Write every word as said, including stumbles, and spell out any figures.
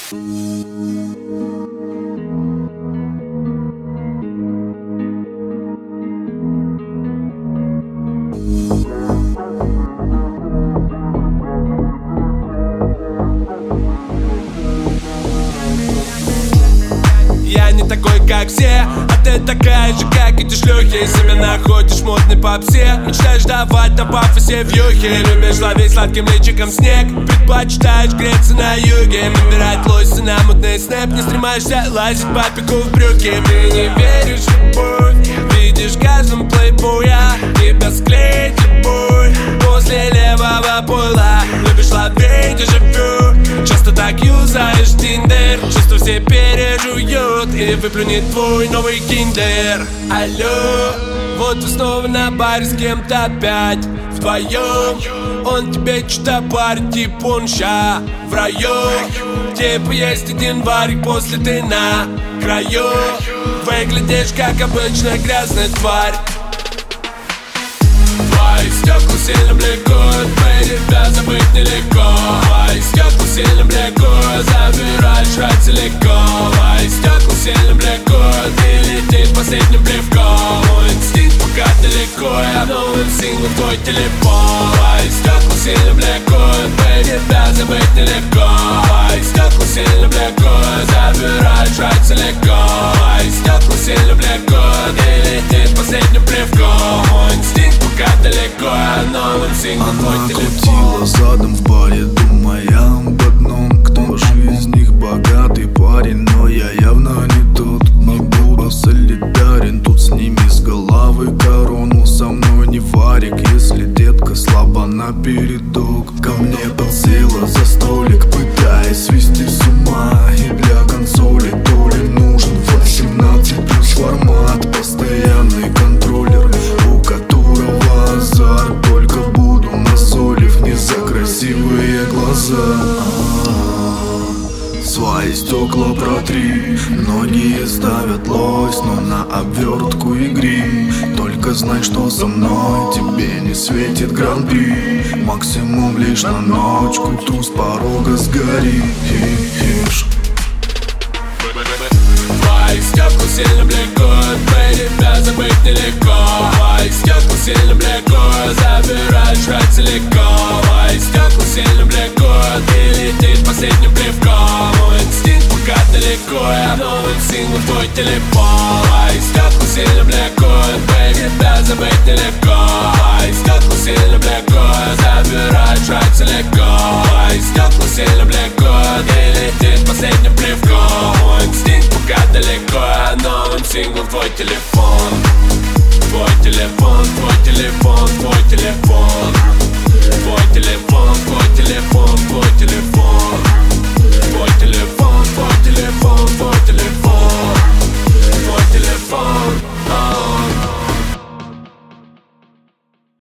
Я не такой, как все, а ты такая же, как эти шлюхи. Себя находишь модный попсе, мечтаешь давать на пафосе вьюхи. Любишь ловить сладким личиком снег, предпочитаешь греться на юге, набирать лоси на мутный снэп. Не стремаешься лазить по пику в брюки. Ты не веришь в любовь, видишь в каждом плейбоя. Тебя склеит любовь после левого пойла. Любишь ловить дежавю, часто так юзаешь тиндер. Чувства все пережуют и выплюнет твой новый киндер. Алло, вот вы снова на баре с кем-то опять вдвоем. Он тебе что-то парит, типа он ща в раю. Типа есть один варик, после ты на краю. Выглядишь как обычная грязная тварь. Твои стекла сильно блекут, мы тебя забыть нелегко. Твои стекла сильно блекут, забираешь рай целиком. Твои стекла сильно блекут, и летит последним плевком. Мой инстинкт пока далеко, я новым синглом твой телефон. Твои стекла сильно блекут, мы тебя забыть нелегко. Твои стекла сильно блекут, забираешь рай целиком. Твои стекла сильно блекут, и летит последним плевком. Мой инстинкт пока далеко, я новым синглом твой телефон. Она крутила задом в баре, думая об одном: кто же из них богатый парень? Но я явно не тот, не буду солидарен тут с ними. С головы корону, со мной не варик. Если детка слаба напередок, ко мне подсела за столик, пытаясь свести с ума. И для консоли то ли нужен восемнадцать плюс формат, постоянный контроллер, у которого азарт. Только буду назолив не за красивые глаза. Свои стекла протри, многие ставят лось, но на обвертку и грим. Только знай, что со мной тебе не светит гран-при. Максимум лишь на ночку, тут с порога сгоришь. Твои стекла сильно блекут, мы тебя забыть нелегко. Твои стекла сильно блекут, забираешь рай целиком. Твои стекла сильно блекут, и летит последним плевком. Мой инстинкт пока далеко, я новым синглом твой телефон. Твои стекла сильно блекут, мы тебя забыть нелегко. Твои стекла сильно блекут, забираешь рай целиком. Твои стекла сильно блекут, и летит последним плевком. Мой инстинкт пока далеко, я новым синглом твой телефон. Твой телефон, твой телефон, твой телефон.